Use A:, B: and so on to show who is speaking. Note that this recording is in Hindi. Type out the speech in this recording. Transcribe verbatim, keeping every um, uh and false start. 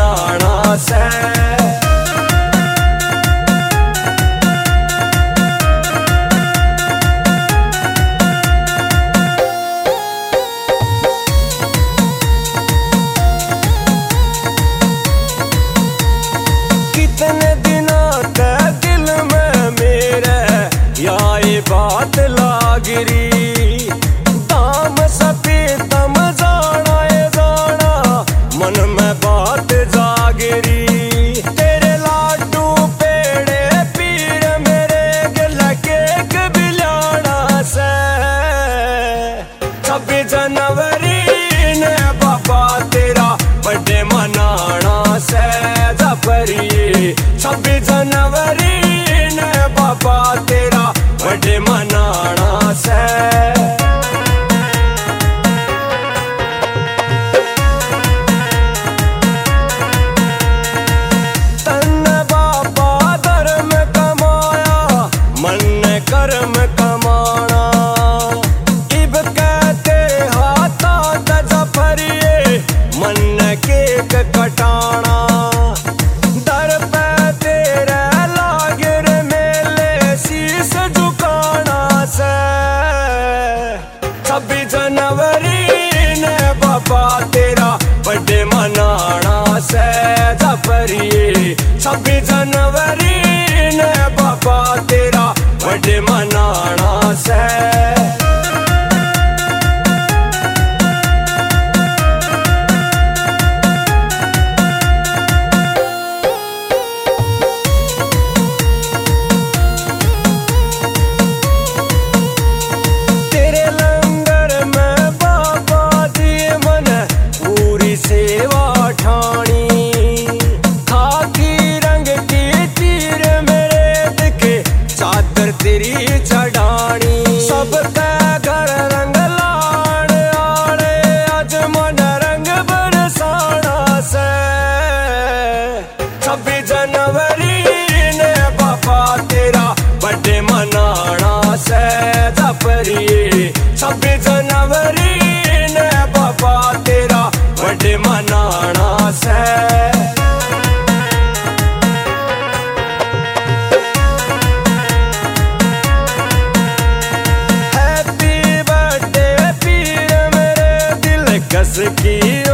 A: मनाना से। कितने दिनों तक दिल में मेरे या ये बात लागरी, दाम सपीतम जाना ये जाना मन में बात जागरी। तेरे लाडू पेड़े पीड़ मेरे गिल केक बिलाना से। छब्बीस जनवरी ने बाबा तेरा बर्थडे मनाना से जफरी। छब्बीस जनवरी ने बाबा तेरा बर्थडे मनाना से। तन बाबा धर्म कमाया मन ने कर्म कमाना। इब कहते हाथा जफरिए मन ने केक कटाना। दर पे तेरे लागिर मेले शीश झुकाना से। छब्बीस जनवरी ने बाबा तेरा बर्थडे मनाना से जफरी। छब्बीस जनवरी ने बाबा तेरा बर्थडे मनाना से। सेवा ठाणी खाकी रंग की तीर मेरे दिखे चादर तेरी चढ़ानी। सबका घर रंग लाड़ आड़े आज मन रंग बरसाना से। छब्बीस जनवरी ने बाबा तेरा बर्थडे मनाना से जफरी। छब्बीस जनवरी ने बाबा तेरा बर्थडे मनाना से। हैप्पी बर्थडे पीर मेरे दिल कस की